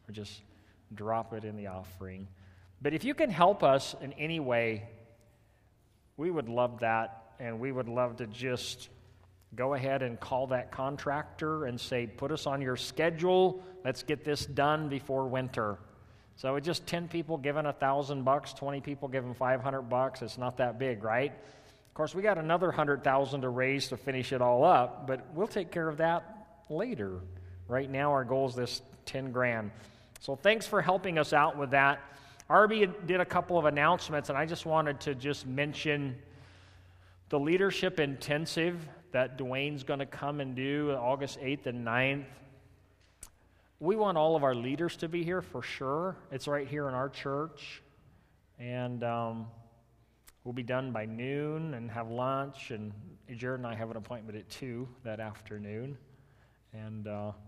or just drop it in the offering. But if you can help us in any way, we would love that, and we would love to just go ahead and call that contractor and say, put us on your schedule. Let's get this done before winter. So it's just 10 people giving $1,000, 20 people giving $500. It's not that big, right? Of course, we got another $100,000 to raise to finish it all up, but we'll take care of that later. Right now, our goal is this $10,000. So thanks for helping us out with that. Arby did a couple of announcements, and I just wanted to just mention the leadership intensive that Dwayne's going to come and do August 8th and 9th. We want all of our leaders to be here for sure. It's right here in our church. And we'll be done by noon and have lunch. And Jared and I have an appointment at 2 that afternoon. And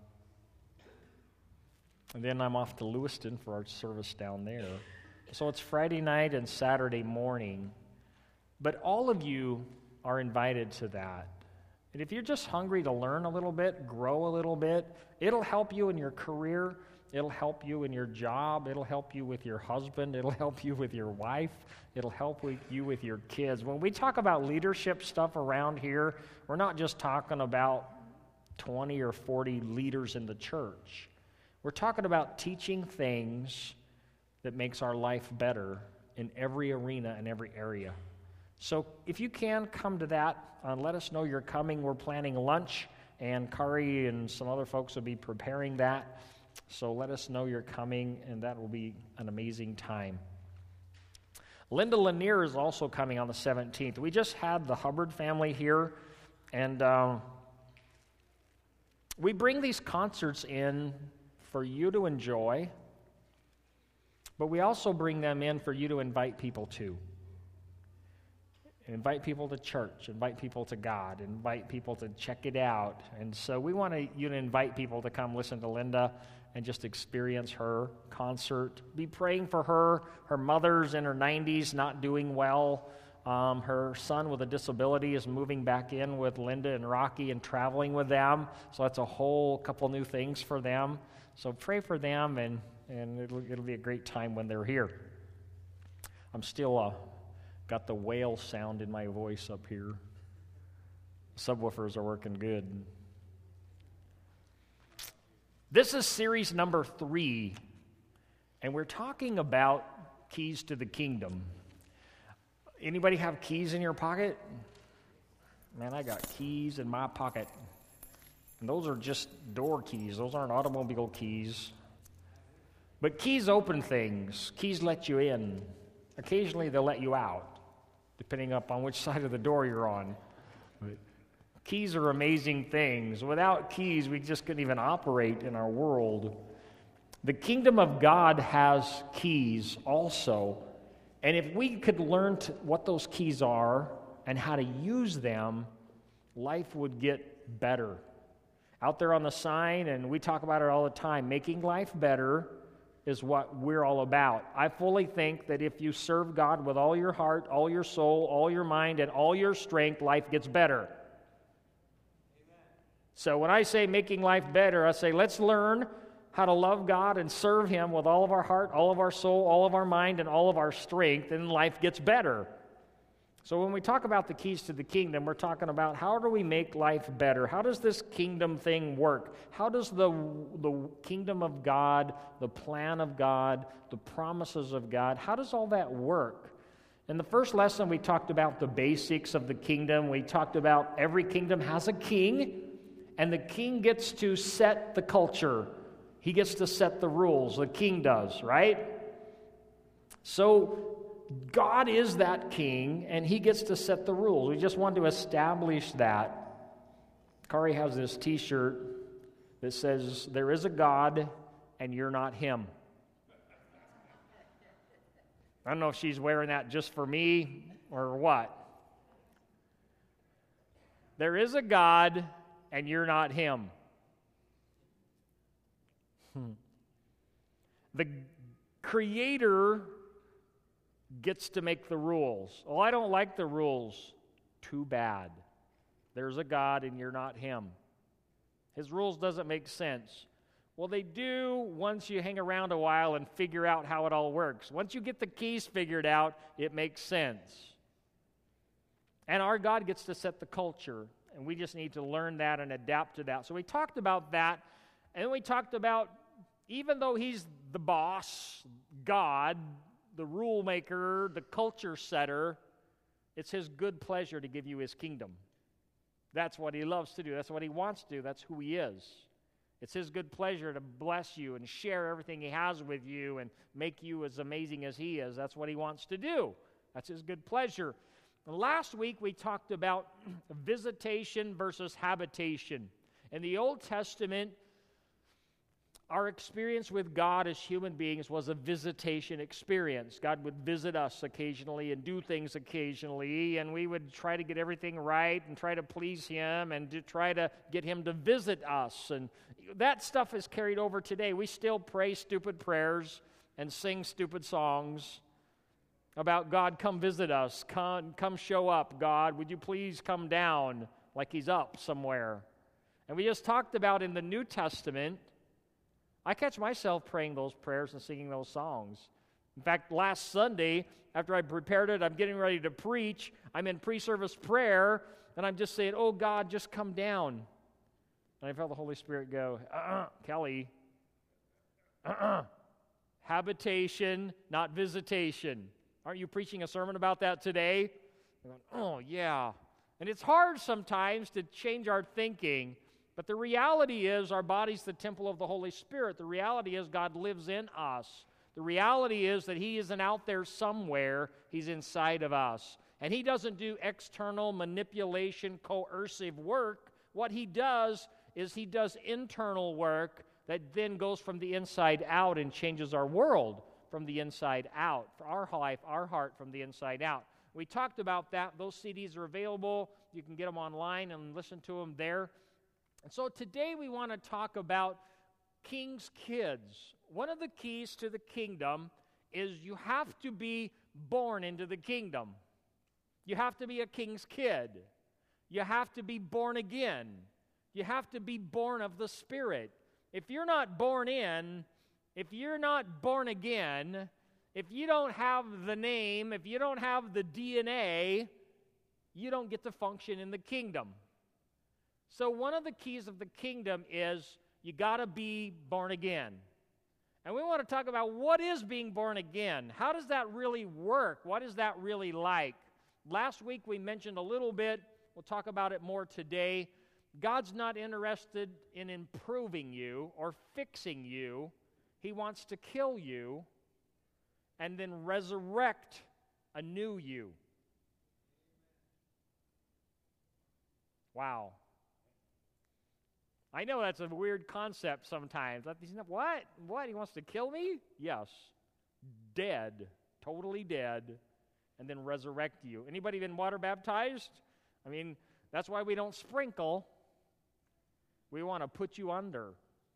then I'm off to Lewiston for our service down there. So it's Friday night and Saturday morning. But all of you are invited to that. And if you're just hungry to learn a little bit, grow a little bit, it'll help you in your career, it'll help you in your job, it'll help you with your husband, it'll help you with your wife, it'll help you with your kids. When we talk about leadership stuff around here, we're not just talking about 20 or 40 leaders in the church. We're talking about teaching things that makes our life better in every arena and every area. So if you can, come to that. Let us know you're coming. We're planning lunch, and Kari and some other folks will be preparing that. So let us know you're coming, and that will be an amazing time. Linda Lanier is also coming on the 17th. We just had the Hubbard family here, and we bring these concerts in for you to enjoy, but we also bring them in for you to invite people to. Invite people to church, invite people to God, invite people to check it out. And so we want you to invite people to come listen to Linda and just experience her concert. Be praying for her. Her mother's in her 90s, not doing well. Her son with a disability is moving back in with Linda and Rocky and traveling with them. So that's a whole couple new things for them. So pray for them, and it'll be a great time when they're here. I'm still got the whale sound in my voice up here. Subwoofers are working good. This is series number 3, and we're talking about keys to the kingdom. Anybody have keys in your pocket? Man, I got keys in my pocket. And those are just door keys. Those aren't automobile keys. But keys open things. Keys let you in. Occasionally they'll let you out, depending upon which side of the door you're on. But keys are amazing things. Without keys, we just couldn't even operate in our world. The kingdom of God has keys also. And if we could learn what those keys are and how to use them, life would get better. Out there on the sign, and we talk about it all the time, making life better is what we're all about. I fully think that if you serve God with all your heart, all your soul, all your mind, and all your strength, life gets better. Amen. So when I say making life better, I say let's learn how to love God and serve Him with all of our heart, all of our soul, all of our mind, and all of our strength, and life gets better. So when we talk about the keys to the kingdom, we're talking about how do we make life better? How does this kingdom thing work? How does the kingdom of God, the plan of God, the promises of God, how does all that work? In the first lesson, we talked about the basics of the kingdom. We talked about every kingdom has a king, and the king gets to set the culture. He gets to set the rules. The king does, right? So God is that king, and He gets to set the rules. We just want to establish that. Kari has this t-shirt that says, "There is a God, and you're not Him." I don't know if she's wearing that just for me or what. There is a God, and you're not Him. The Creator gets to make the rules. Oh, I don't like the rules. Too bad. There's a God and you're not Him. His rules doesn't make sense. Well, they do once you hang around a while and figure out how it all works. Once you get the keys figured out, it makes sense. And our God gets to set the culture, and we just need to learn that and adapt to that. So we talked about that, and then we talked about, even though He's the boss, God, the rule maker, the culture setter, it's His good pleasure to give you His kingdom. That's what He loves to do. That's what He wants to do. That's who He is. It's His good pleasure to bless you and share everything He has with you and make you as amazing as He is. That's what He wants to do. That's His good pleasure. And last week we talked about visitation versus habitation. In the Old Testament, our experience with God as human beings was a visitation experience. God would visit us occasionally and do things occasionally, and we would try to get everything right and try to please Him and to try to get Him to visit us. And that stuff is carried over today. We still pray stupid prayers and sing stupid songs about God, come visit us, come show up, God. Would you please come down, like He's up somewhere? And we just talked about in the New Testament, I catch myself praying those prayers and singing those songs. In fact, last Sunday, after I prepared it, I'm getting ready to preach. I'm in pre-service prayer, and I'm just saying, oh, God, just come down. And I felt the Holy Spirit go, Kelly, habitation, not visitation. Aren't you preaching a sermon about that today? I'm going, oh, yeah. And it's hard sometimes to change our thinking. But the reality is our body's the temple of the Holy Spirit. The reality is God lives in us. The reality is that He isn't out there somewhere. He's inside of us. And He doesn't do external manipulation, coercive work. What He does is He does internal work that then goes from the inside out and changes our world from the inside out. For our life, our heart from the inside out. We talked about that. Those CDs are available. You can get them online and listen to them there. And so today we want to talk about king's kids. One of the keys to the kingdom is you have to be born into the kingdom. You have to be a king's kid. You have to be born again. You have to be born of the Spirit. If you're not born in, if you're not born again, if you don't have the name, if you don't have the DNA, you don't get to function in the kingdom. So one of the keys of the kingdom is you got to be born again. And we want to talk about what is being born again. How does that really work? What is that really like? Last week we mentioned a little bit. We'll talk about it more today. God's not interested in improving you or fixing you. He wants to kill you and then resurrect a new you. Wow. I know that's a weird concept sometimes. What? What? He wants to kill me? Yes. Dead. Totally dead. And then resurrect you. Anybody been water baptized? I mean, that's why we don't sprinkle. We want to put you under.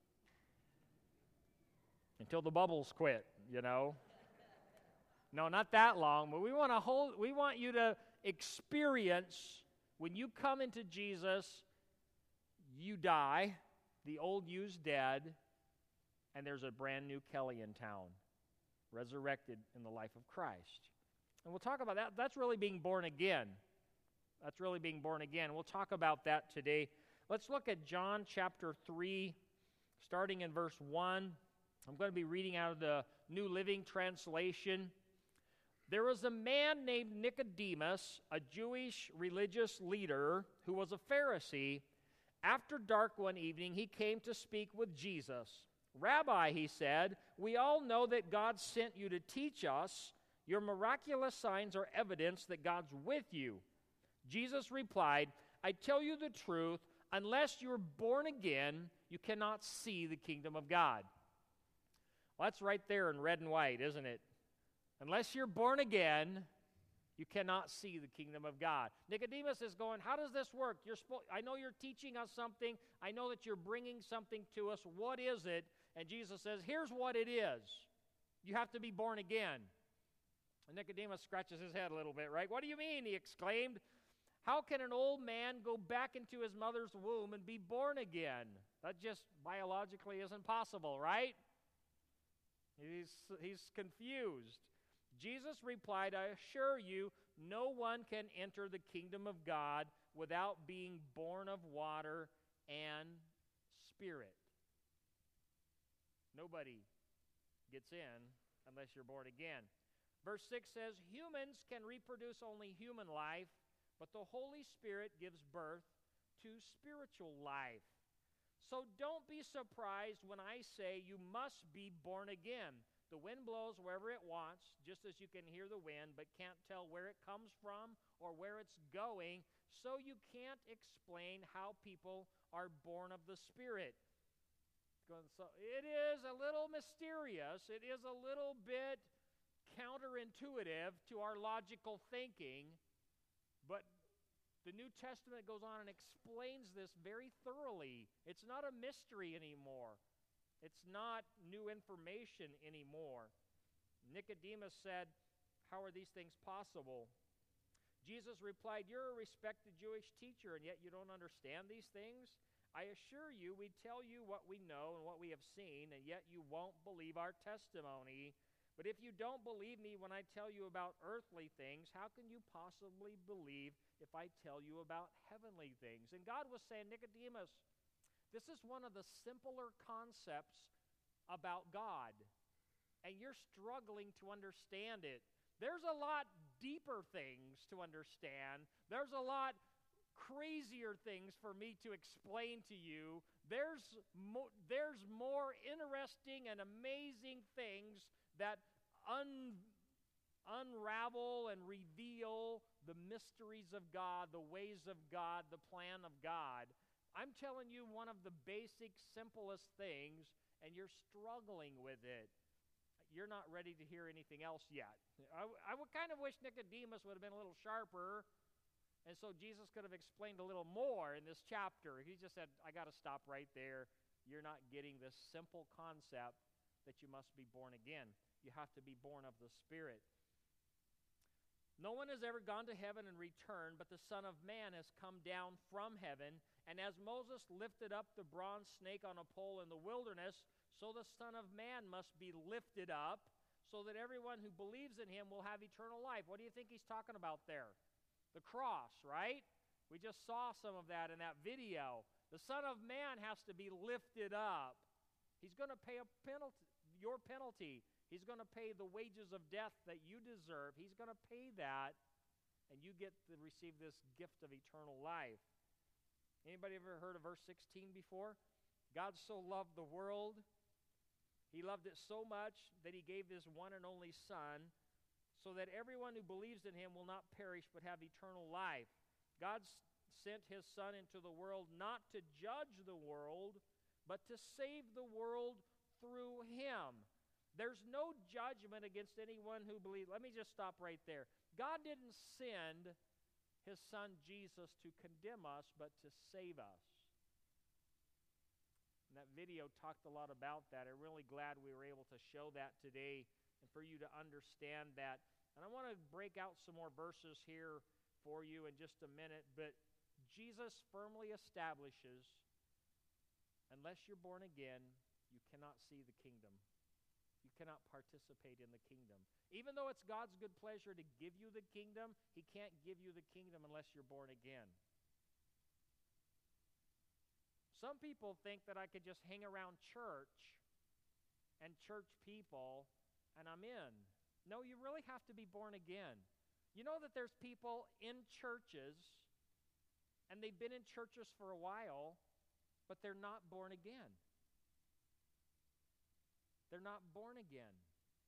Until the bubbles quit, you know. No, not that long, but we want you to experience when you come into Jesus. You die, the old you's dead, and there's a brand new Kelly in town, resurrected in the life of Christ. And we'll talk about that. That's really being born again. That's really being born again. We'll talk about that today. Let's look at John chapter 3, starting in verse 1. I'm going to be reading out of the New Living Translation. There was a man named Nicodemus, a Jewish religious leader who was a Pharisee. After dark one evening, he came to speak with Jesus. Rabbi, he said, we all know that God sent you to teach us. Your miraculous signs are evidence that God's with you. Jesus replied, I tell you the truth, unless you're born again, you cannot see the kingdom of God. Well, that's right there in red and white, isn't it? Unless you're born again, you cannot see the kingdom of God. Nicodemus is going, how does this work? I know you're teaching us something. I know that you're bringing something to us. What is it? And Jesus says, here's what it is. You have to be born again. And Nicodemus scratches his head a little bit, right? What do you mean? He exclaimed. How can an old man go back into his mother's womb and be born again? That just biologically isn't possible, right? He's confused. Jesus replied, I assure you, no one can enter the kingdom of God without being born of water and Spirit. Nobody gets in unless you're born again. Verse 6 says, humans can reproduce only human life, but the Holy Spirit gives birth to spiritual life. So don't be surprised when I say you must be born again. The wind blows wherever it wants, just as you can hear the wind, but can't tell where it comes from or where it's going, so you can't explain how people are born of the Spirit. So it is a little mysterious. It is a little bit counterintuitive to our logical thinking, but the New Testament goes on and explains this very thoroughly. It's not a mystery anymore. It's not new information anymore. Nicodemus said, how are these things possible? Jesus replied, you're a respected Jewish teacher, and yet you don't understand these things? I assure you, we tell you what we know and what we have seen, and yet you won't believe our testimony. But if you don't believe me when I tell you about earthly things, how can you possibly believe if I tell you about heavenly things? And God was saying, Nicodemus, this is one of the simpler concepts about God, and you're struggling to understand it. There's a lot deeper things to understand. There's a lot crazier things for me to explain to you. There's more interesting and amazing things that unravel and reveal the mysteries of God, the ways of God, the plan of God. I'm telling you one of the basic, simplest things, and you're struggling with it. You're not ready to hear anything else yet. I would kind of wish Nicodemus would have been a little sharper, and so Jesus could have explained a little more in this chapter. He just said, I got to stop right there. You're not getting this simple concept that you must be born again. You have to be born of the Spirit. No one has ever gone to heaven and returned, but the Son of Man has come down from heaven. And as Moses lifted up the bronze snake on a pole in the wilderness, so the Son of Man must be lifted up, so that everyone who believes in him will have eternal life. What do you think he's talking about there? The cross, right? We just saw some of that in that video. The Son of Man has to be lifted up. He's going to pay a penalty, your penalty. He's going to pay the wages of death that you deserve. He's going to pay that, and you get to receive this gift of eternal life. Anybody ever heard of verse 16 before? God so loved the world. He loved it so much that he gave his one and only Son, so that everyone who believes in him will not perish but have eternal life. God sent his Son into the world not to judge the world, but to save the world through him. There's no judgment against anyone who believes. Let me just stop right there. God didn't send his Son Jesus to condemn us, but to save us. And that video talked a lot about that. I'm really glad we were able to show that today and for you to understand that. And I want to break out some more verses here for you in just a minute, but Jesus firmly establishes, unless you're born again, you cannot see the kingdom. You cannot participate in the kingdom. Even though it's God's good pleasure to give you the kingdom, he can't give you the kingdom unless you're born again. Some people think that I could just hang around church and church people and I'm in. No, you really have to be born again. You know that there's people in churches and they've been in churches for a while, but they're not born again. They're not born again.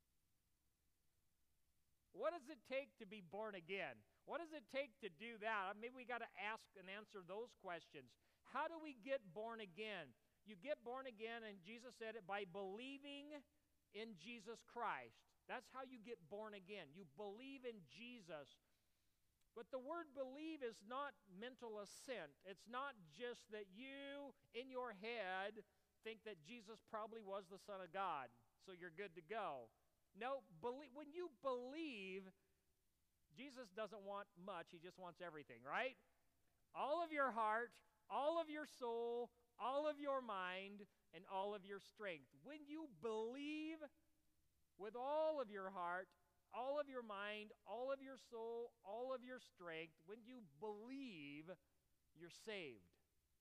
What does it take to be born again? What does it take to do that? Maybe we got to ask and answer those questions. How do we get born again? You get born again, and Jesus said it, by believing in Jesus Christ. That's how you get born again. You believe in Jesus. But the word believe is not mental assent. It's not just that you, in your head, think that Jesus probably was the Son of God, so you're good to go. No, when you believe, Jesus doesn't want much, he just wants everything, right? All of your heart, all of your soul, all of your mind, and all of your strength. When you believe with all of your heart, all of your mind, all of your soul, all of your strength, when you believe, you're saved.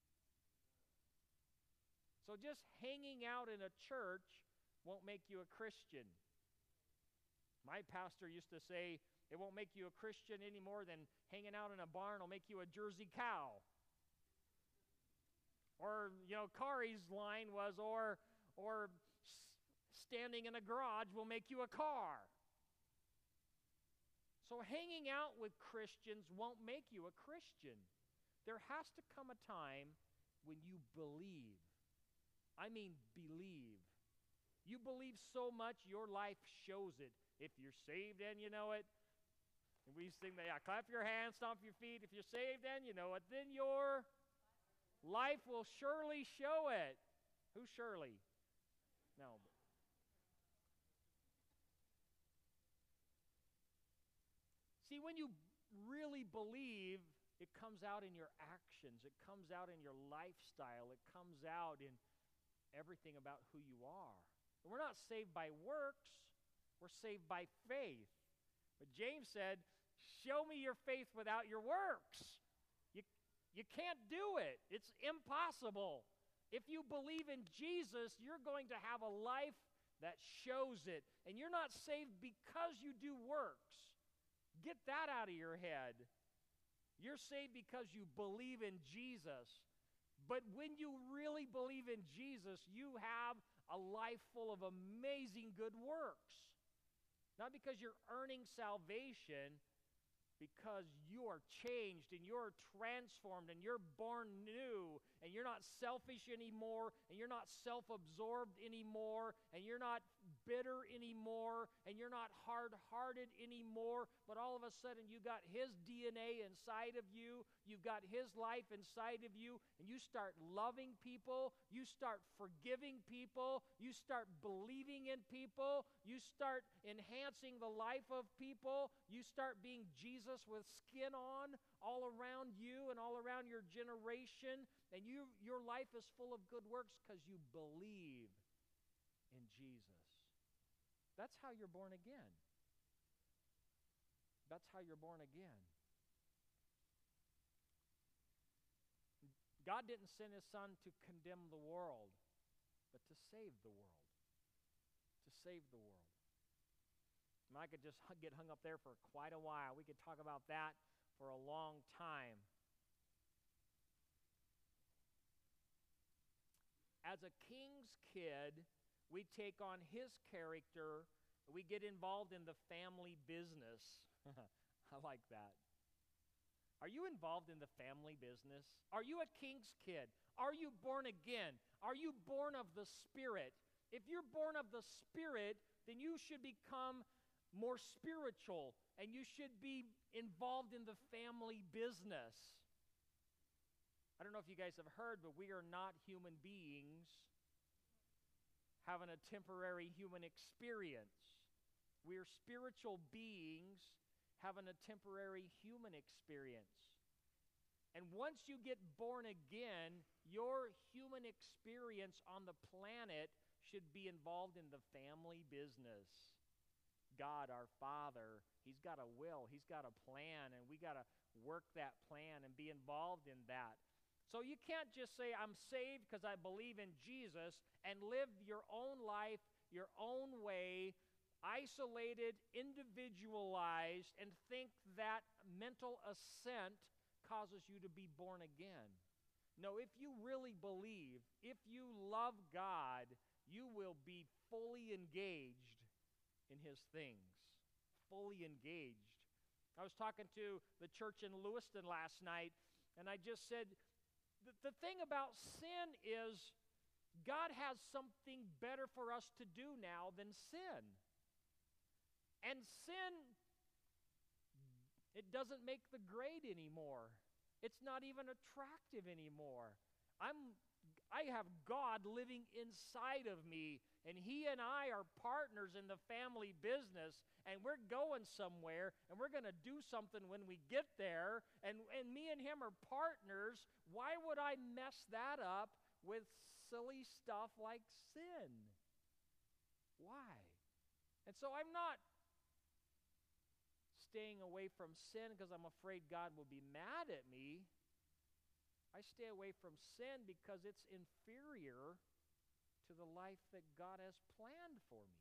So just hanging out in a church won't make you a Christian. My pastor used to say, it won't make you a Christian any more than hanging out in a barn will make you a Jersey cow. Or, Kari's line was, or standing in a garage will make you a car. So hanging out with Christians won't make you a Christian. There has to come a time when you believe. I mean believe. You believe so much, your life shows it. If you're saved and you know it, and we sing that, clap your hands, stomp your feet. If you're saved and you know it, then your life will surely show it. Who surely? No. See, when you really believe, it comes out in your actions. It comes out in your lifestyle. It comes out in everything about who you are. And we're not saved by works. We're saved by faith. But James said, show me your faith without your works. You can't do it. It's impossible. If you believe in Jesus, you're going to have a life that shows it. And you're not saved because you do works. Get that out of your head. You're saved because you believe in Jesus. But when you really believe in Jesus, you have a life full of amazing good works. Not because you're earning salvation, because you are changed and you're transformed and you're born new and you're not selfish anymore and you're not self-absorbed anymore and you're not bitter anymore and you're not hard-hearted anymore, but all of a sudden you got His DNA inside of you, you've got His life inside of you, and you start loving people, you start forgiving people, you start believing in people, you start enhancing the life of people, you start being Jesus with skin on all around you and all around your generation, and your life is full of good works because you believe in Jesus. That's how you're born again. That's how you're born again. God didn't send His Son to condemn the world, but to save the world. To save the world. And I could just get hung up there for quite a while. We could talk about that for a long time. As a king's kid, we take on his character. We get involved in the family business. I like that. Are you involved in the family business? Are you a king's kid? Are you born again? Are you born of the Spirit? If you're born of the Spirit, then you should become more spiritual, and you should be involved in the family business. I don't know if you guys have heard, but we are not human beings having a temporary human experience. We are spiritual beings having a temporary human experience. And once you get born again, your human experience on the planet should be involved in the family business. God, our Father, He's got a will, He's got a plan, and we got to work that plan and be involved in that. So you can't just say, I'm saved because I believe in Jesus, and live your own life, your own way, isolated, individualized, and think that mental assent causes you to be born again. No, if you really believe, if you love God, you will be fully engaged in His things, fully engaged. I was talking to the church in Lewiston last night, and I just said, the thing about sin is God has something better for us to do now than sin. And sin, it doesn't make the grade anymore. It's not even attractive anymore. I have God living inside of me, and He and I are partners in the family business, and we're going somewhere, and we're going to do something when we get there, and me and Him are partners. Why would I mess that up with silly stuff like sin. Why? And so I'm not staying away from sin because I'm afraid God will be mad at me. I stay away from sin because it's inferior to the life that God has planned for me.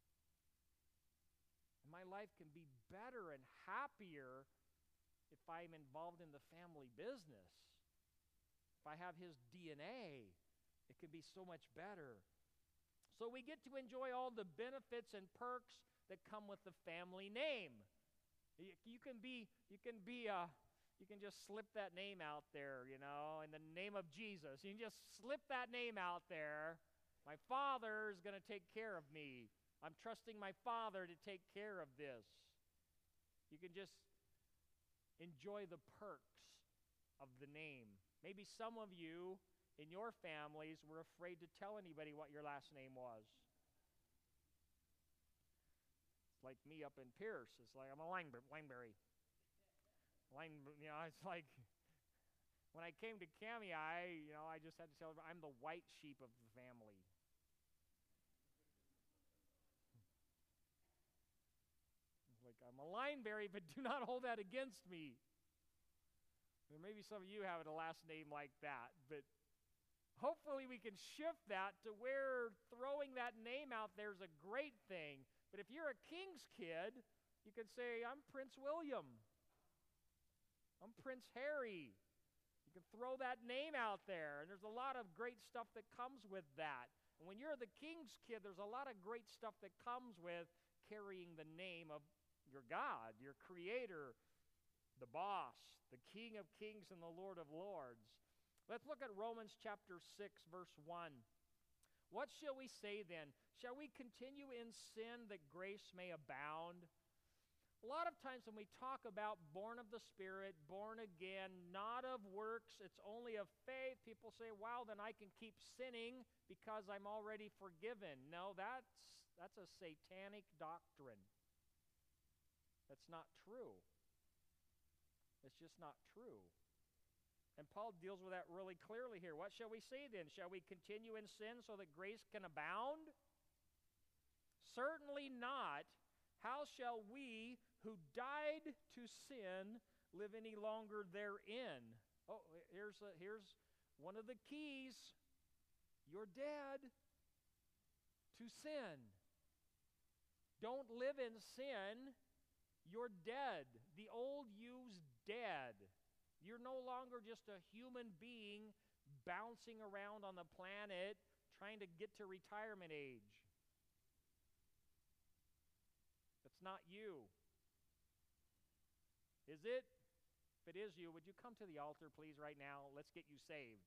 And my life can be better and happier if I'm involved in the family business. If I have His DNA, it can be so much better. So we get to enjoy all the benefits and perks that come with the family name. You can just slip that name out there, in the name of Jesus. You can just slip that name out there. My Father is going to take care of me. I'm trusting my Father to take care of this. You can just enjoy the perks of the name. Maybe some of you in your families were afraid to tell anybody what your last name was. It's like me up in Pierce. It's like I'm a Lineberry. It's like when I came to Cami, I just had to tell her I'm the white sheep of the family. It's like I'm a Lineberry, but do not hold that against me. Or maybe some of you have a last name like that, but hopefully we can shift that to where throwing that name out there is a great thing. But if you're a king's kid, you can say, I'm Prince William. I'm Prince Harry. You can throw that name out there, and there's a lot of great stuff that comes with that. And when you're the king's kid, there's a lot of great stuff that comes with carrying the name of your God, your creator, the boss, the King of kings and the Lord of lords. Let's look at Romans chapter 6, verse 1. What shall we say then? Shall we continue in sin that grace may abound? A lot of times when we talk about born of the Spirit, born again, not of works, it's only of faith, people say, wow, then I can keep sinning because I'm already forgiven. No, that's a satanic doctrine. That's not true. It's just not true. And Paul deals with that really clearly here. What shall we say then? Shall we continue in sin so that grace can abound? Certainly not. How shall we who died to sin live any longer therein? Oh, here's one of the keys. You're dead to sin. Don't live in sin. You're dead. The old you's dead. You're no longer just a human being bouncing around on the planet trying to get to retirement age. That's not you. Is it? If it is you, would you come to the altar, please, right now? Let's get you saved.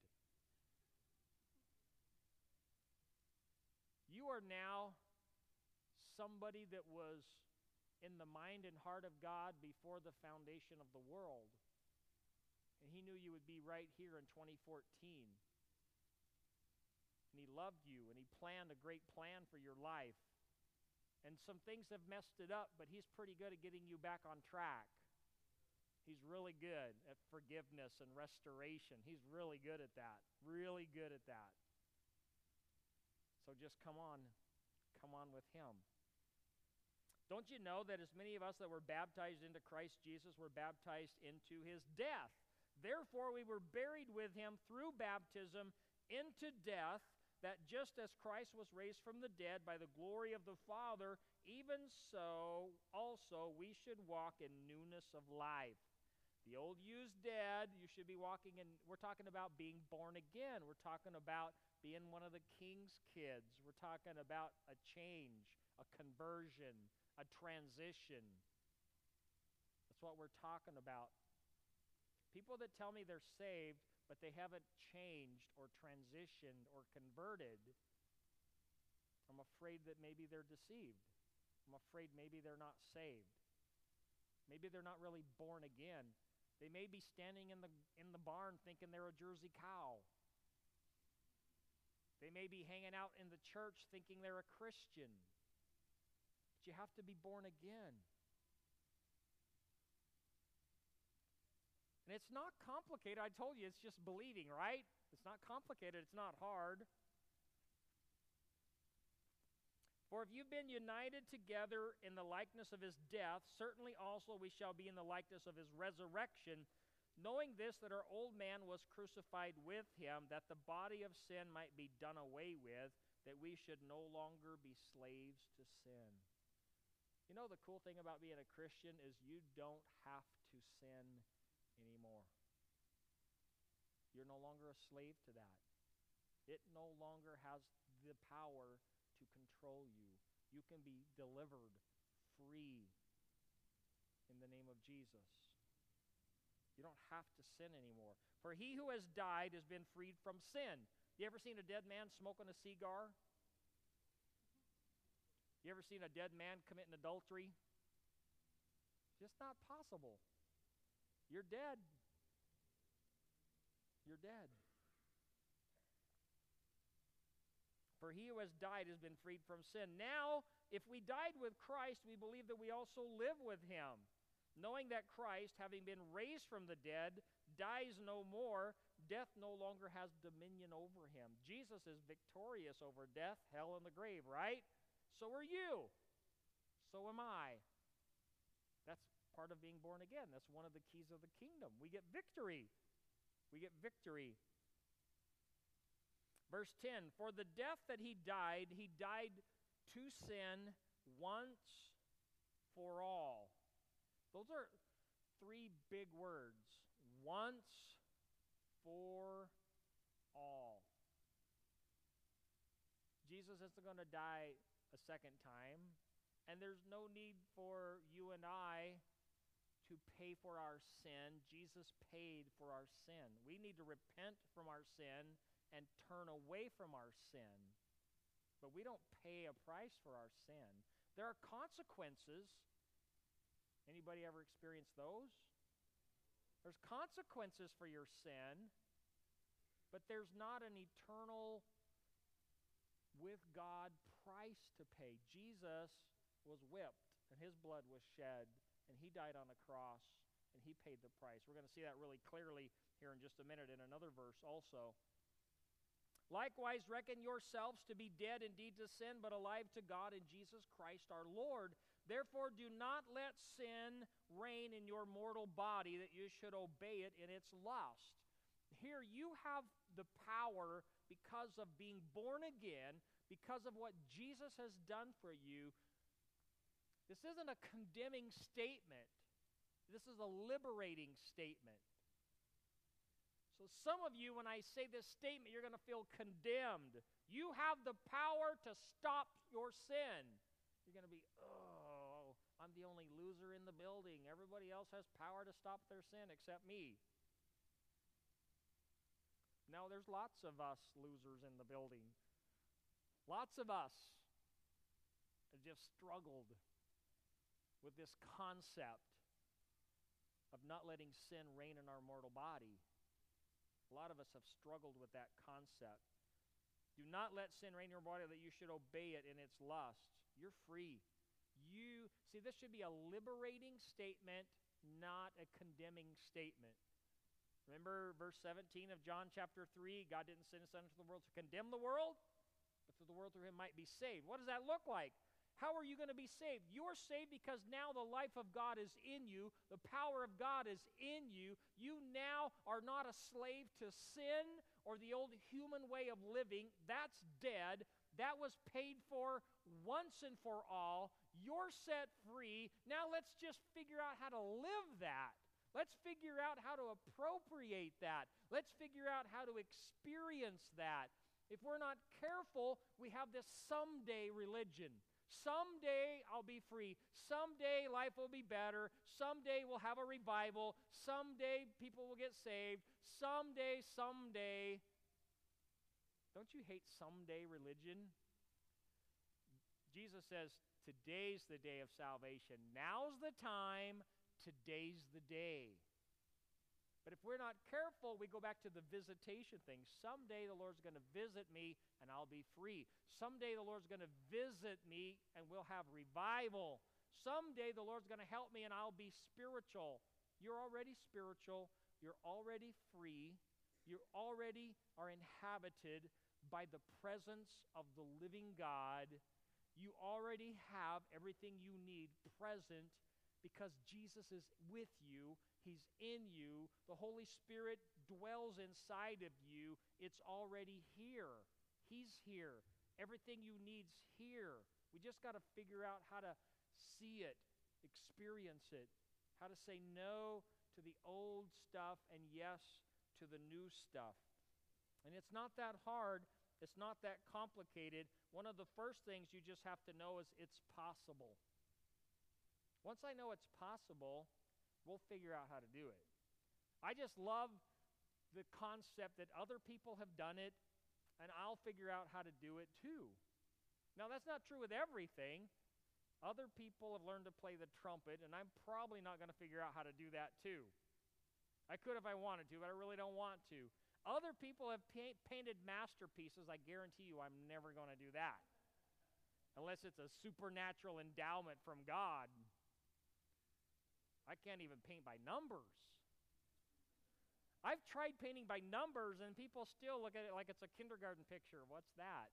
You are now somebody that was in the mind and heart of God before the foundation of the world. And He knew you would be right here in 2014. And He loved you, and He planned a great plan for your life. And some things have messed it up, but He's pretty good at getting you back on track. He's really good at forgiveness and restoration. He's really good at that. Really good at that. So just come on with Him. Don't you know that as many of us that were baptized into Christ Jesus were baptized into His death? Therefore we were buried with Him through baptism into death, that just as Christ was raised from the dead by the glory of the Father, even so also we should walk in newness of life. The old you's dead. You should be walking in. We're talking about being born again. We're talking about being one of the king's kids. We're talking about a change, a conversion, a transition. That's what we're talking about. People that tell me they're saved, but they haven't changed or transitioned or converted, I'm afraid that maybe they're deceived. I'm afraid maybe they're not saved. Maybe they're not really born again. They may be standing in the barn thinking they're a Jersey cow. They may be hanging out in the church thinking they're a Christian. But you have to be born again. And it's not complicated. I told you, it's just believing, right? It's not complicated. It's not hard. For if you've been united together in the likeness of his death, certainly also we shall be in the likeness of his resurrection, knowing this, that our old man was crucified with him, that the body of sin might be done away with, that we should no longer be slaves to sin. You know, the cool thing about being a Christian is you don't have to sin anymore. You're no longer a slave to that. It no longer has the power to control you. You can be delivered free in the name of Jesus. You don't have to sin anymore. For he who has died has been freed from sin. You ever seen a dead man smoking a cigar? You ever seen a dead man committing adultery? It's just not possible. You're dead. You're dead. For he who has died has been freed from sin. Now, if we died with Christ, we believe that we also live with him, knowing that Christ, having been raised from the dead, dies no more. Death no longer has dominion over him. Jesus is victorious over death, hell, and the grave, right? So are you. So am I. That's part of being born again. That's one of the keys of the kingdom. We get victory. We get victory. Verse 10, for the death that he died to sin once for all. Those are three big words. Once for all. Jesus isn't going to die a second time, and there's no need for you and I to pay for our sin. Jesus paid for our sin. We need to repent from our sin and turn away from our sin. But we don't pay a price for our sin. There are consequences. Anybody ever experienced those? There's consequences for your sin, but there's not an eternal with God price to pay. Jesus was whipped, and his blood was shed, and he died on the cross, and he paid the price. We're going to see that really clearly here in just a minute in another verse also. Likewise, reckon yourselves to be dead indeed to sin, but alive to God in Jesus Christ our Lord. Therefore, do not let sin reign in your mortal body, that you should obey it in its lust. Here you have the power, because of being born again, because of what Jesus has done for you. This isn't a condemning statement. This is a liberating statement. So some of you, when I say this statement, you're going to feel condemned. You have the power to stop your sin. You're going to be, oh, I'm the only loser in the building. Everybody else has power to stop their sin except me. No, there's lots of us losers in the building. Lots of us have just struggled with this concept of not letting sin reign in our mortal body. A lot of us have struggled with that concept. Do not let sin reign in your body, that you should obey it in its lusts. You're free. See, this should be a liberating statement, not a condemning statement. Remember verse 17 of John chapter 3, God didn't send his son into the world to condemn the world, but through the world through him might be saved. What does that look like? How are you going to be saved? You are saved because now the life of God is in you. The power of God is in you. You now are not a slave to sin or the old human way of living. That's dead. That was paid for once and for all. You're set free. Now let's just figure out how to live that. Let's figure out how to appropriate that. Let's figure out how to experience that. If we're not careful, we have this someday religion. Someday I'll be free. Someday life will be better. Someday we'll have a revival. Someday people will get saved. Someday. Don't you hate someday religion? Jesus says, today's the day of salvation. Now's the time. Today's the day. But if we're not careful, we go back to the visitation thing. Someday the Lord's going to visit me and I'll be free. Someday the Lord's going to visit me and we'll have revival. Someday the Lord's going to help me and I'll be spiritual. You're already spiritual. You're already free. You already are inhabited by the presence of the living God. You already have everything you need present because Jesus is with you. He's in you. The Holy Spirit dwells inside of you. It's already here. He's here. Everything you need's here. We just got to figure out how to see it, experience it, how to say no to the old stuff and yes to the new stuff. And it's not that hard. It's not that complicated. One of the first things you just have to know is it's possible. Once I know it's possible, we'll figure out how to do it. I just love the concept that other people have done it, and I'll figure out how to do it too. Now, that's not true with everything. Other people have learned to play the trumpet, and I'm probably not going to figure out how to do that too. I could if I wanted to, but I really don't want to. Other people have painted masterpieces. I guarantee you I'm never going to do that. Unless it's a supernatural endowment from God. I can't even paint by numbers. I've tried painting by numbers, and people still look at it like it's a kindergarten picture. What's that?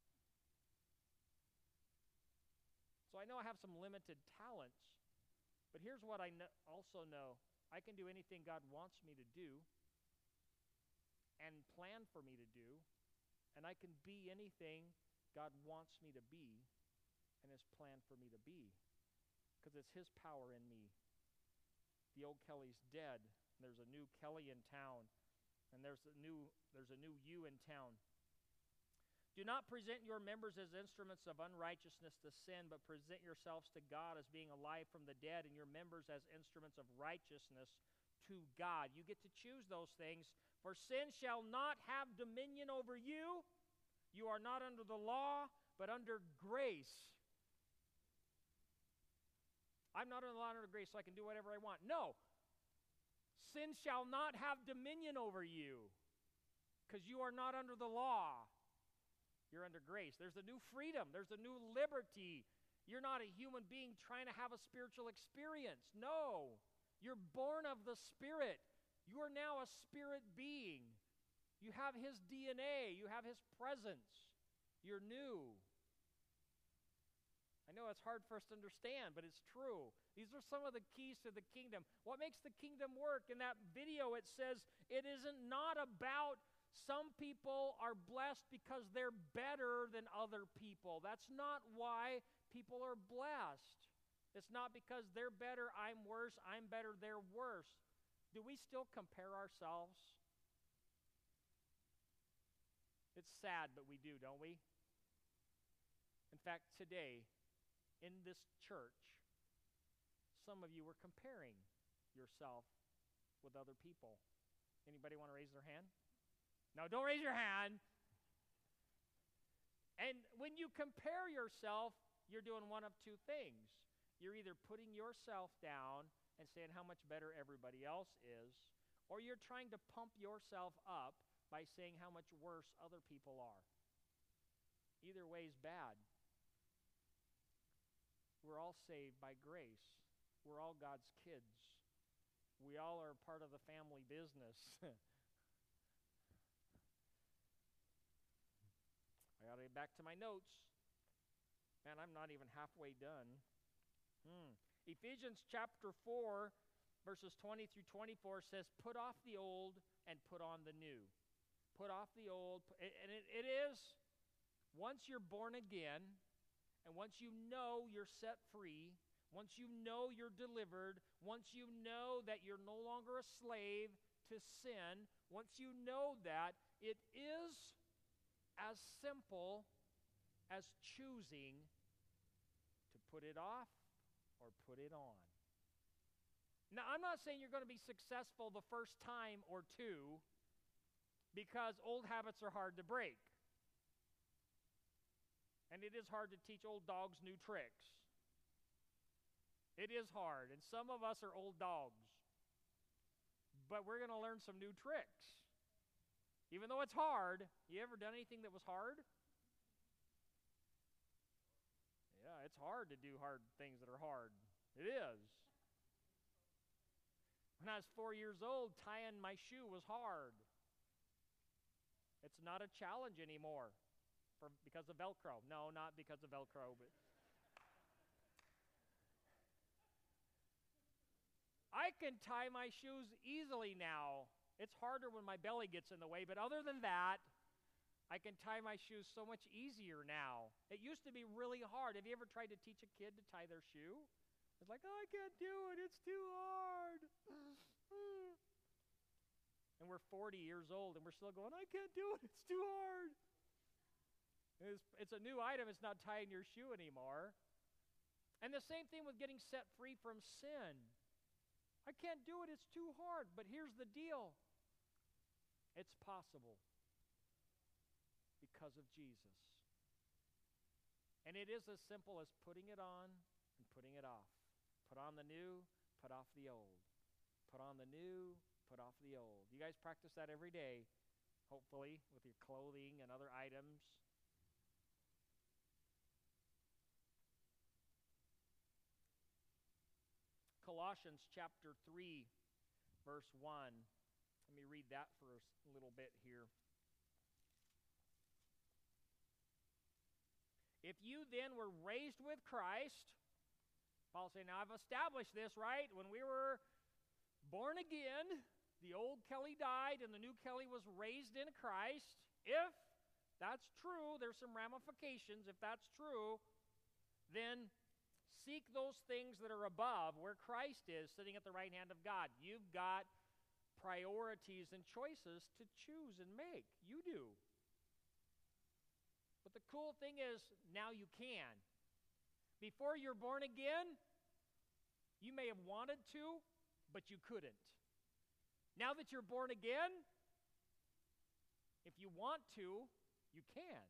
So I know I have some limited talents, but here's what I also know. I can do anything God wants me to do and plan for me to do, and I can be anything God wants me to be and has planned for me to be, because it's His power in me. The old Kelly's dead. There's a new Kelly in town, and there's a new you in town. Do not present your members as instruments of unrighteousness to sin, but present yourselves to God as being alive from the dead, and your members as instruments of righteousness to God. You get to choose those things. For sin shall not have dominion over you. You are not under the law, but under grace. I'm not under the law, under grace, so I can do whatever I want. No. Sin shall not have dominion over you, because you are not under the law. You're under grace. There's a new freedom. There's a new liberty. You're not a human being trying to have a spiritual experience. No. You're born of the Spirit. You are now a spirit being. You have His DNA. You have His presence. You're new. I know it's hard for us to understand, but it's true. These are some of the keys to the kingdom. What makes the kingdom work? In that video, it says it isn't not about some people are blessed because they're better than other people. That's not why people are blessed. It's not because they're better, I'm worse, I'm better, they're worse. Do we still compare ourselves? It's sad, but we do, don't we? In fact, today, in this church, some of you were comparing yourself with other people. Anybody want to raise their hand? No, don't raise your hand. And when you compare yourself, you're doing one of two things. You're either putting yourself down and saying how much better everybody else is, or you're trying to pump yourself up by saying how much worse other people are. Either way is bad. We're all saved by grace. We're all God's kids. We all are part of the family business. I got to get back to my notes. Man, I'm not even halfway done. Ephesians chapter 4, verses 20 through 24 says, put off the old and put on the new. Put off the old. And it is, once you're born again, and once you know you're set free, once you know you're delivered, once you know that you're no longer a slave to sin, once you know that, it is as simple as choosing to put it off or put it on. Now, I'm not saying you're going to be successful the first time or two, because old habits are hard to break. And it is hard to teach old dogs new tricks. It is hard, and some of us are old dogs. But we're going to learn some new tricks. Even though it's hard. You ever done anything that was hard? Yeah, it's hard to do hard things that are hard. It is. When I was 4 years old, tying my shoe was hard. It's not a challenge anymore because of Velcro. No, not because of Velcro, but I can tie my shoes easily now. It's harder when my belly gets in the way, but other than that, I can tie my shoes so much easier now. It used to be really hard. Have you ever tried to teach a kid to tie their shoe? It's like, oh, I can't do it. It's too hard. And we're 40 years old, and we're still going, I can't do it. It's too hard. It's a new item. It's not tying your shoe anymore. And the same thing with getting set free from sin. I can't do it. It's too hard. But here's the deal. It's possible because of Jesus. And it is as simple as putting it on and putting it off. Put on the new, put off the old. Put on the new, put off the old. You guys practice that every day, hopefully, with your clothing and other items. Colossians chapter 3, verse 1. Let me read that for a little bit here. If you then were raised with Christ, Paul's saying, now I've established this, right? When we were born again, the old Kelly died and the new Kelly was raised in Christ. If that's true, there's some ramifications. If that's true, then seek those things that are above, where Christ is, sitting at the right hand of God. You've got priorities and choices to choose and make. You do. But the cool thing is, now you can. Before you're born again, you may have wanted to, but you couldn't. Now that you're born again, if you want to, you can.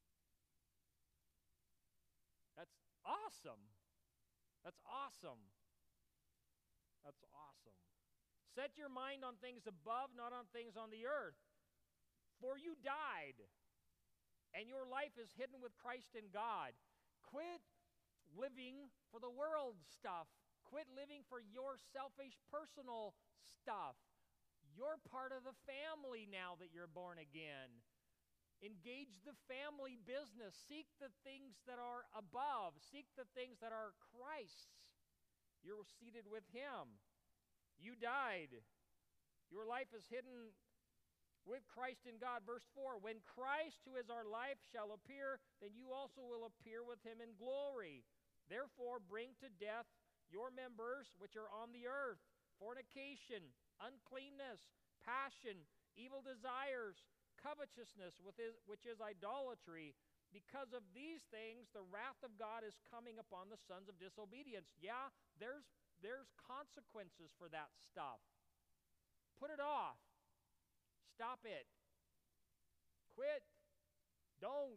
That's awesome. That's awesome. That's awesome. Set your mind on things above, not on things on the earth. For you died, and your life is hidden with Christ in God. Quit living for the world stuff. Quit living for your selfish personal stuff. You're part of the family now that you're born again. Engage the family business. Seek the things that are above. Seek the things that are Christ's. You're seated with Him. You died. Your life is hidden with Christ in God. Verse 4, when Christ, who is our life, shall appear, then you also will appear with Him in glory. Therefore, bring to death your members which are on the earth, fornication, uncleanness, passion, evil desires, covetousness, which is idolatry. Because of these things, the wrath of God is coming upon the sons of disobedience. Yeah, there's consequences for that stuff. Put it off. Stop it. Quit. Don't.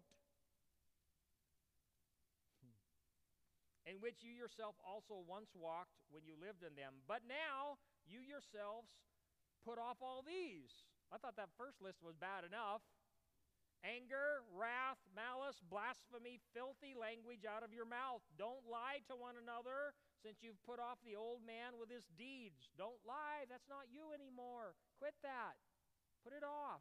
In which you yourself also once walked when you lived in them. But now you yourselves put off all these. I thought that first list was bad enough. Anger, wrath, malice, blasphemy, filthy language out of your mouth. Don't lie to one another, since you've put off the old man with his deeds. Don't lie. That's not you anymore. Quit that. Put it off.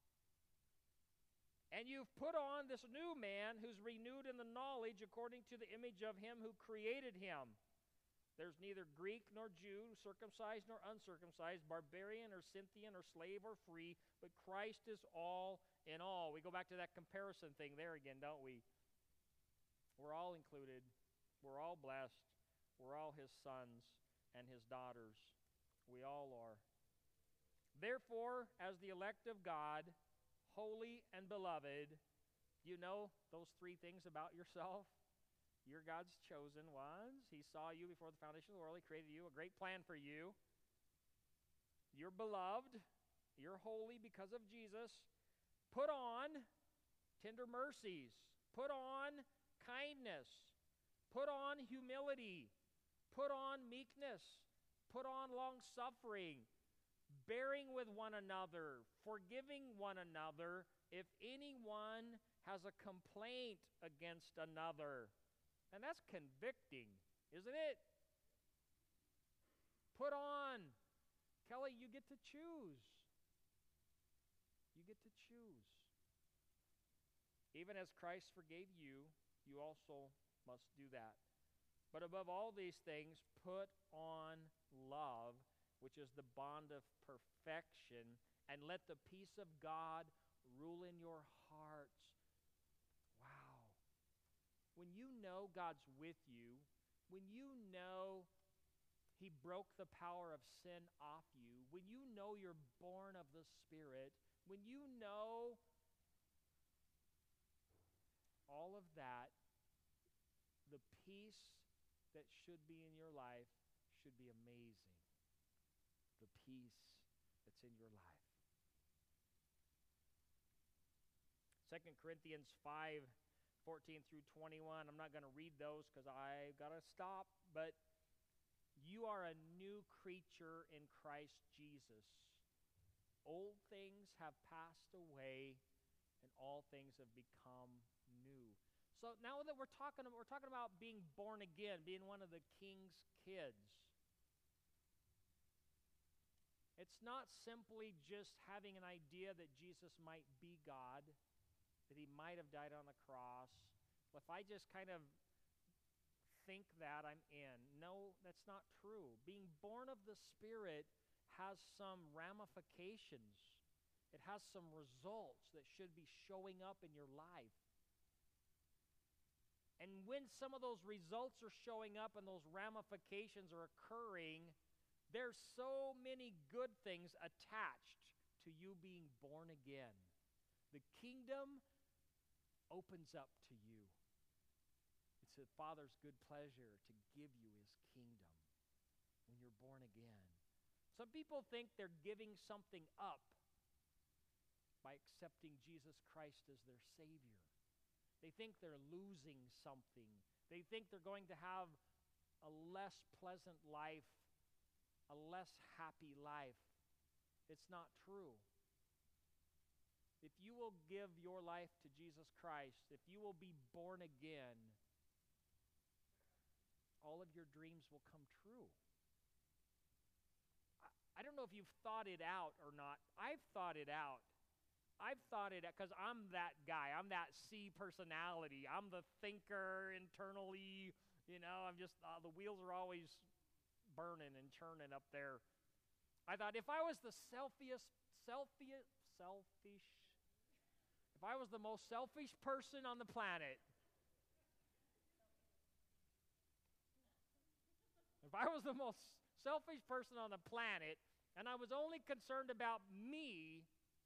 And you've put on this new man who's renewed in the knowledge according to the image of Him who created him. There's neither Greek nor Jew, circumcised nor uncircumcised, barbarian or Scythian or slave or free, but Christ is all in all. We go back to that comparison thing there again, don't we? We're all included. We're all blessed. We're all His sons and His daughters. We all are. Therefore, as the elect of God, holy and beloved, you know those three things about yourself? You're God's chosen ones. He saw you before the foundation of the world. He created you, a great plan for you. You're beloved. You're holy because of Jesus. Put on tender mercies. Put on kindness. Put on humility. Put on meekness. Put on long-suffering. Bearing with one another. Forgiving one another if anyone has a complaint against another. And that's convicting, isn't it? Put on Kelly, you get to choose. You get to choose. Even as Christ forgave you, you also must do that. But above all these things, put on love, which is the bond of perfection, and let the peace of God rule in your hearts. Wow. When you know God's with you, when you know He broke the power of sin off you, when you know you're born of the Spirit, when you know all of that, the peace that should be in your life should be amazing. The peace that's in your life. 2 Corinthians 5:14 through 21. I'm not going to read those because I've got to stop, but you are a new creature in Christ Jesus. Old things have passed away, and all things have become new. So now that we're talking about being born again, being one of the King's kids. It's not simply just having an idea that Jesus might be God, that He might have died on the cross. Well, if I just kind of think that, I'm in. No, that's not true. Being born of the Spirit has some ramifications. It has some results that should be showing up in your life. And when some of those results are showing up and those ramifications are occurring, there's so many good things attached to you being born again. The kingdom opens up to you. It's the Father's good pleasure to give you His kingdom when you're born again. Some people think they're giving something up by accepting Jesus Christ as their Savior. They think they're losing something. They think they're going to have a less pleasant life, a less happy life. It's not true. If you will give your life to Jesus Christ, if you will be born again, all of your dreams will come true. I don't know if you've thought it out or not. I've thought it out. I've thought it because I'm that guy. I'm that C personality. I'm the thinker internally. I'm just, the wheels are always burning and churning up there. I thought if I was the if I was the most selfish person on the planet, if I was the most selfish person on the planet, and I was only concerned about me,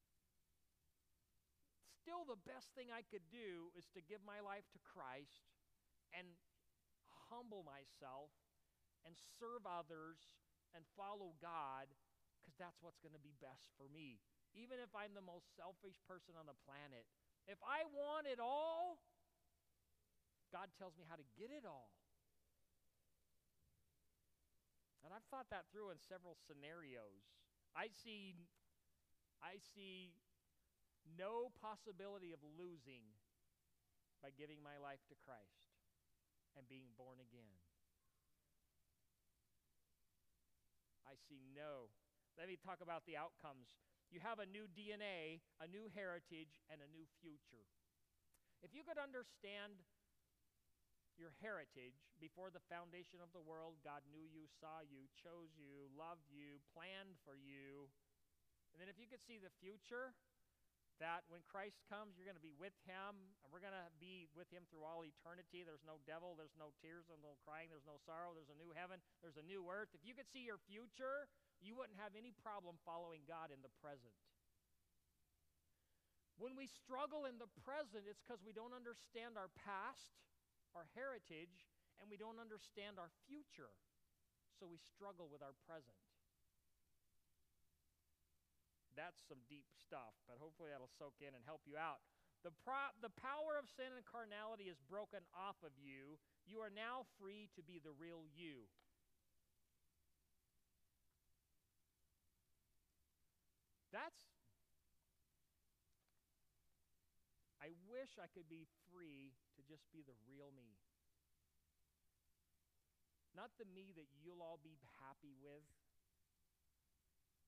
still the best thing I could do is to give my life to Christ and humble myself and serve others and follow God, because that's what's going to be best for me. Even if I'm the most selfish person on the planet, if I want it all, God tells me how to get it all. And I've thought that through in several scenarios. I see no possibility of losing by giving my life to Christ and being born again. I see no. Let me talk about the outcomes. You have a new DNA, a new heritage, and a new future. If you could understand your heritage before the foundation of the world, God knew you, saw you, chose you, loved you, planned for you. And then if you could see the future, that when Christ comes, you're going to be with Him, and we're going to be with Him through all eternity. There's no devil, there's no tears, there's no crying, there's no sorrow, there's a new heaven, there's a new earth. If you could see your future, you wouldn't have any problem following God in the present. When we struggle in the present, it's because we don't understand our past, our heritage, and we don't understand our future. So we struggle with our present. That's some deep stuff, but hopefully that'll soak in and help you out. The power of sin and carnality is broken off of you. You are now free to be the real you. I wish I could be free to just be the real me. Not the me that you'll all be happy with.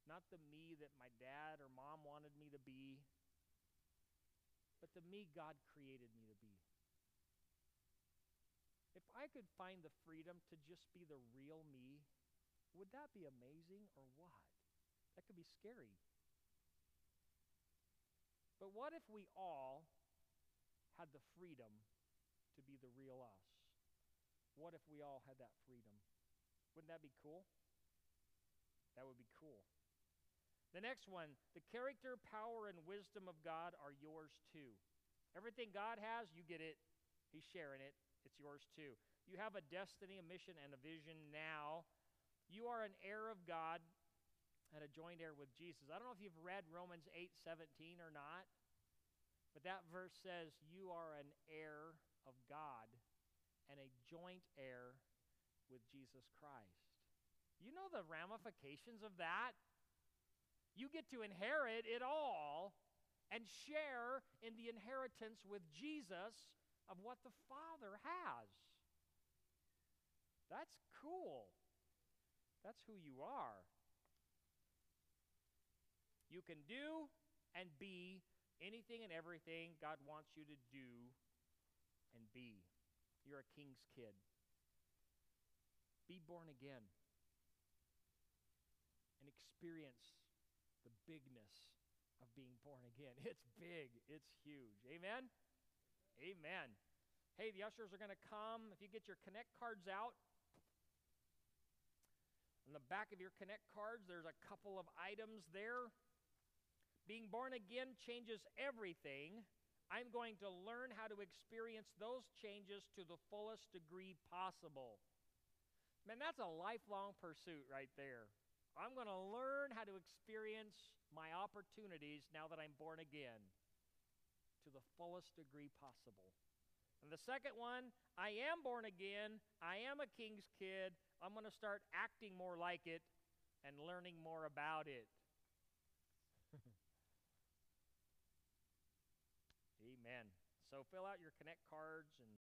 Not the me that my dad or mom wanted me to be, but the me God created me to be. If I could find the freedom to just be the real me, would that be amazing or what? That could be scary. But what if we all had the freedom to be the real us? What if we all had that freedom? Wouldn't that be cool? That would be cool. The next one, the character, power, and wisdom of God are yours too. Everything God has, you get it. He's sharing it. It's yours too. You have a destiny, a mission, and a vision now. You are an heir of God and a joint heir with Jesus. I don't know if you've read Romans 8:17 or not, but that verse says you are an heir of God and a joint heir with Jesus Christ. You know the ramifications of that? You get to inherit it all and share in the inheritance with Jesus of what the Father has. That's cool. That's who you are. You can do and be anything and everything God wants you to do and be. You're a king's kid. Be born again and experience the bigness of being born again. It's big. It's huge. Amen? Amen. Hey, the ushers are going to come. If you get your Connect cards out, on the back of your Connect cards, there's a couple of items there. Being born again changes everything. I'm going to learn how to experience those changes to the fullest degree possible. Man, that's a lifelong pursuit right there. I'm going to learn how to experience my opportunities now that I'm born again to the fullest degree possible. And the second one, I am born again. I am a king's kid. I'm going to start acting more like it and learning more about it. Amen. So fill out your Connect cards and